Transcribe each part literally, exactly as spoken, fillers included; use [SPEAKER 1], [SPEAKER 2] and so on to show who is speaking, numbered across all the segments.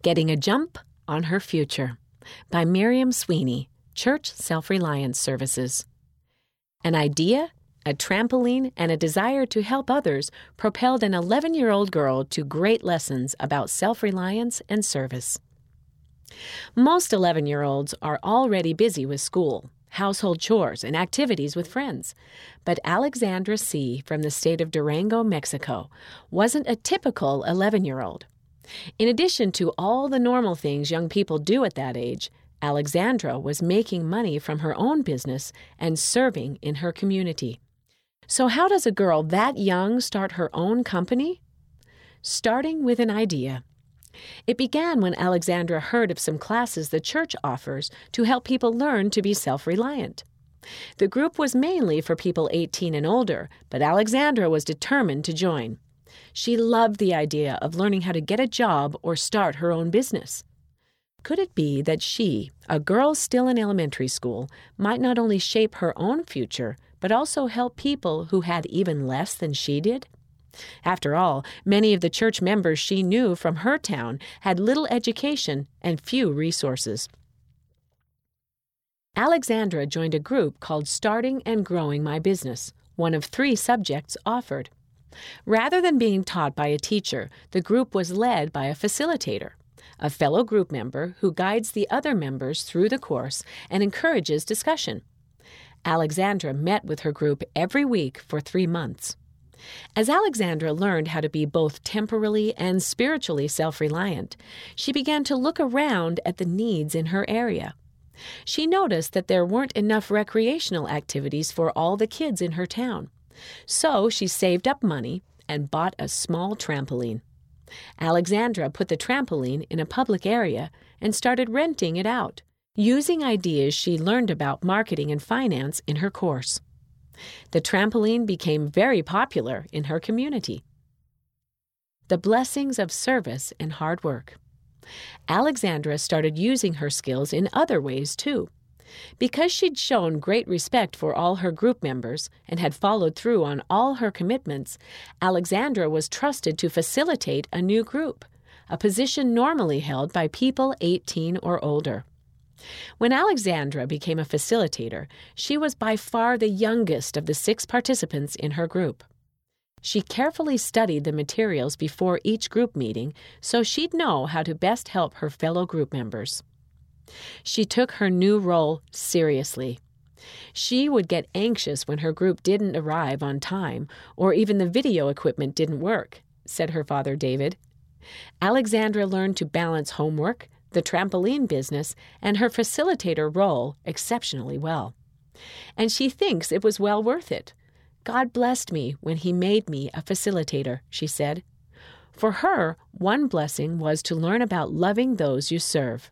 [SPEAKER 1] Getting a Jump on Her Future by Miriam Sweeney, Church Self-Reliance Services. An idea, a trampoline, and a desire to help others propelled an eleven-year-old girl to great lessons about self-reliance and service. Most eleven-year-olds are already busy with school, household chores, and activities with friends. But Alexandra C. from the state of Durango, Mexico, wasn't a typical eleven-year-old. In addition to all the normal things young people do at that age, Alexandra was making money from her own business and serving in her community. So how does a girl that young start her own company? Starting with an idea. It began when Alexandra heard of some classes the church offers to help people learn to be self-reliant. The group was mainly for people eighteen and older, but Alexandra was determined to join. She loved the idea of learning how to get a job or start her own business. Could it be that she, a girl still in elementary school, might not only shape her own future, but also help people who had even less than she did? After all, many of the church members she knew from her town had little education and few resources. Alexandra joined a group called Starting and Growing My Business, one of three subjects offered. Rather than being taught by a teacher, the group was led by a facilitator, a fellow group member who guides the other members through the course and encourages discussion. Alexandra met with her group every week for three months. As Alexandra learned how to be both temporally and spiritually self-reliant, she began to look around at the needs in her area. She noticed that there weren't enough recreational activities for all the kids in her town. So she saved up money and bought a small trampoline. Alexandra put the trampoline in a public area and started renting it out, using ideas she learned about marketing and finance in her course. The trampoline became very popular in her community. The blessings of service and hard work. Alexandra started using her skills in other ways, too. Because she'd shown great respect for all her group members and had followed through on all her commitments, Alexandra was trusted to facilitate a new group, a position normally held by people eighteen or older. When Alexandra became a facilitator, she was by far the youngest of the six participants in her group. She carefully studied the materials before each group meeting so she'd know how to best help her fellow group members. She took her new role seriously. She would get anxious when her group didn't arrive on time or even the video equipment didn't work, said her father David. Alexandra learned to balance homework, the trampoline business, and her facilitator role exceptionally well. And she thinks it was well worth it. God blessed me when He made me a facilitator, she said. For her, one blessing was to learn about loving those you serve.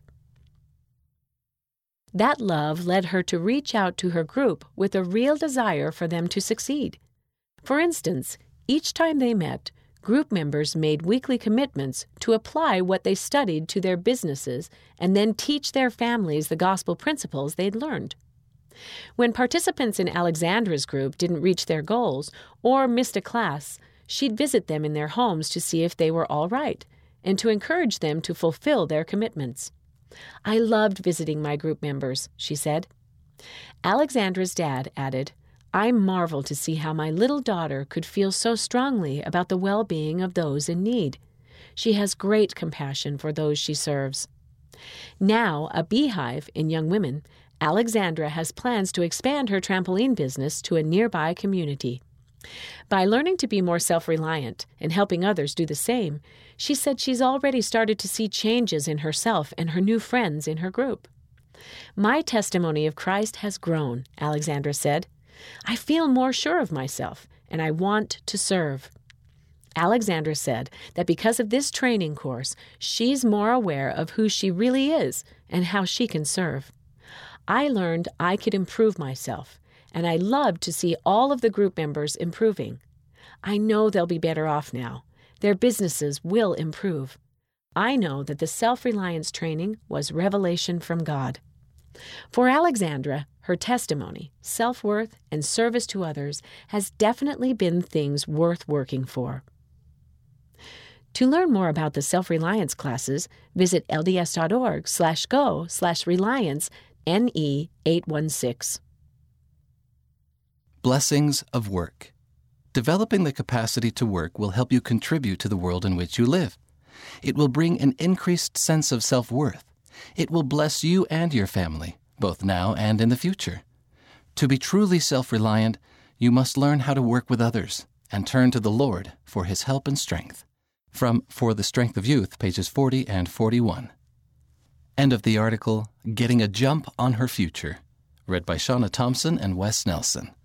[SPEAKER 1] That love led her to reach out to her group with a real desire for them to succeed. For instance, each time they met, group members made weekly commitments to apply what they studied to their businesses and then teach their families the gospel principles they'd learned. When participants in Alexandra's group didn't reach their goals or missed a class, she'd visit them in their homes to see if they were all right and to encourage them to fulfill their commitments. I loved visiting my group members, she said. Alexandra's dad added, I marvel to see how my little daughter could feel so strongly about the well-being of those in need. She has great compassion for those she serves. Now a beehive in young women, Alexandra has plans to expand her trampoline business to a nearby community. By learning to be more self-reliant and helping others do the same, she said she's already started to see changes in herself and her new friends in her group. My testimony of Christ has grown, Alexandra said. I feel more sure of myself, and I want to serve. Alexandra said that because of this training course, she's more aware of who she really is and how she can serve. I learned I could improve myself, and I loved to see all of the group members improving. I know they'll be better off now. Their businesses will improve. I know that the self-reliance training was revelation from God. For Alexandra, her testimony, self-worth, and service to others has definitely been things worth working for. To learn more about the self-reliance classes, visit lds.org slash go slash reliance N E eight one six.
[SPEAKER 2] Blessings of work. Developing the capacity to work will help you contribute to the world in which you live. It will bring an increased sense of self-worth. It will bless you and your family, both now and in the future. To be truly self-reliant, you must learn how to work with others and turn to the Lord for His help and strength. From For the Strength of Youth, pages forty and forty-one. End of the article, Getting a Jump on Her Future, read by Shauna Thompson and Wes Nelson.